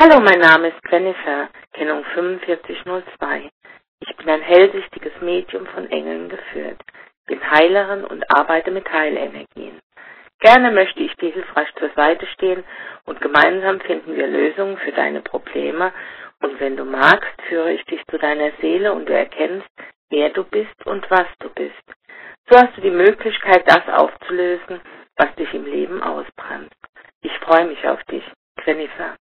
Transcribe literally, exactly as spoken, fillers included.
Hallo, mein Name ist Jennifer, Kennung fünfundvierzig null zwei. Ich bin ein hellsichtiges Medium von Engeln geführt, bin Heilerin und arbeite mit Heilenergien. Gerne möchte ich dir hilfreich zur Seite stehen und gemeinsam finden wir Lösungen für deine Probleme und wenn du magst, führe ich dich zu deiner Seele und du erkennst, wer du bist und was du bist. So hast du die Möglichkeit, das aufzulösen, was dich im Leben ausbremst. Ich freue mich auf dich, Jennifer.